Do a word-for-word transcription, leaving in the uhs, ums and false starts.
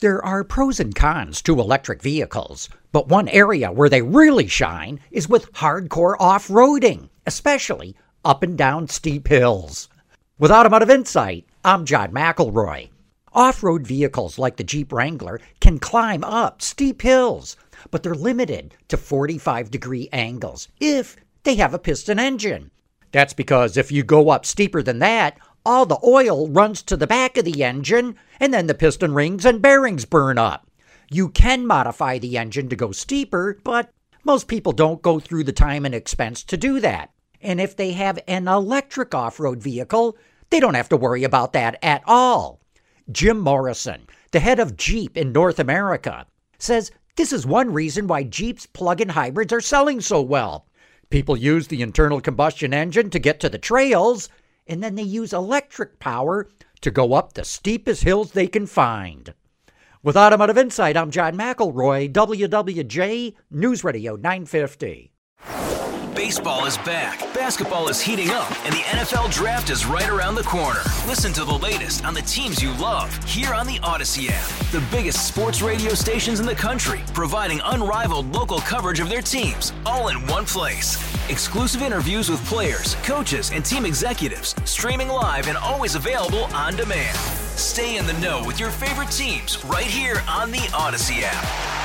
There are pros and cons to electric vehicles, but one area where they really shine is with hardcore off-roading, especially up and down steep hills. With Automotive Insight, I'm John McElroy. Off-road vehicles like the Jeep Wrangler can climb up steep hills, but they're limited to forty-five degree angles if they have a piston engine. That's because if you go up steeper than that, all the oil runs to the back of the engine, and then the piston rings and bearings burn up. You can modify the engine to go steeper, but most people don't go through the time and expense to do that. And if they have an electric off-road vehicle, they don't have to worry about that at all. Jim Morrison, the head of Jeep in North America, says this is one reason why Jeep's plug-in hybrids are selling so well. People use the internal combustion engine to get to the trails, and then they use electric power to go up the steepest hills they can find. With Automotive Insight, I'm John McElroy, W W J News Radio nine fifty. Baseball is back, basketball is heating up, and the N F L Draft is right around the corner. Listen to the latest on the teams you love here on the Odyssey app. The biggest sports radio stations in the country, providing unrivaled local coverage of their teams, all in one place. Exclusive interviews with players, coaches, and team executives, streaming live and always available on demand. Stay in the know with your favorite teams right here on the Odyssey app.